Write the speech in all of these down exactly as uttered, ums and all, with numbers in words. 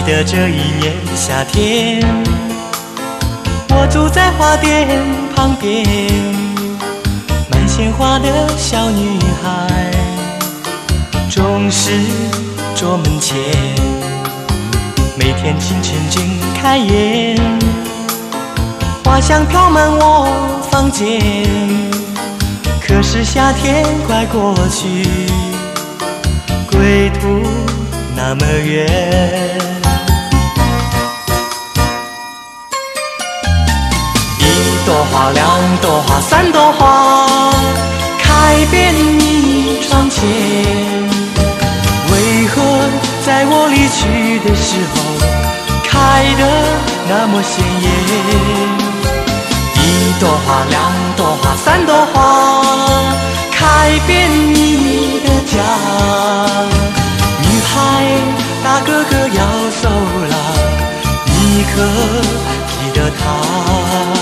得这一年夏天，我住在花店旁边，卖鲜花的小女孩总是坐门前，每天清晨睁开眼，花香飘满我房间。可是夏天快过去，归途那么远。一朵花，两朵花，三朵花，开遍你窗前。为何在我离去的时候，开得那么鲜艳？一朵花，两朵花，三朵花，开遍你的家。女孩，大哥哥要走了，你可记得他？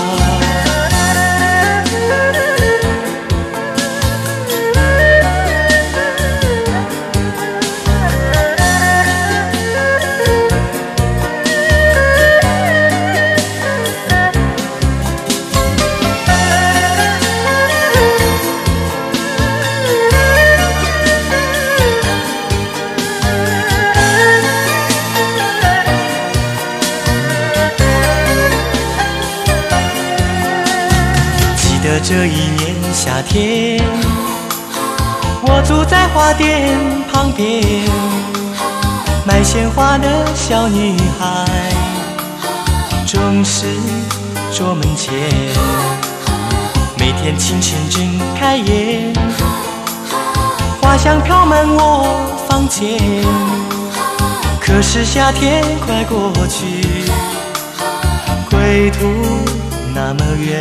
这一年夏天，我住在花店旁边，卖鲜花的小女孩总是坐门前，每天清晨睁开眼，花香飘满我房间。可是夏天快过去，归途那么远。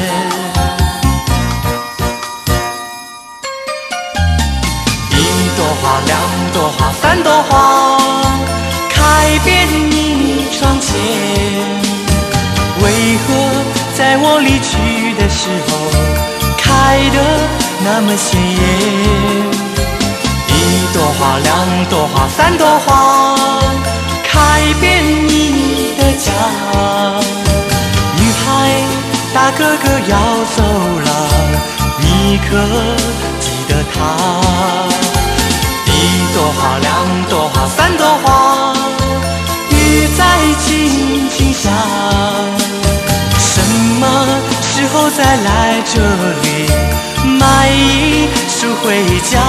一朵花，两朵花，三朵花，开遍你窗前。为何在我离去的时候，开得那么鲜艳？一朵花，两朵花，三朵花，开遍你的家。女孩，大哥哥要走了，你可记得他？一朵花，两朵花，三朵花，雨在轻轻下。什么时候再来这里买一束回家？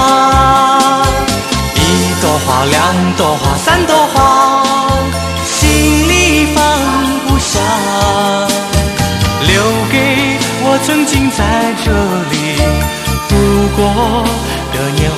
一朵花，两朵花，三朵花，心里放不下，留给我曾经在这里度过的年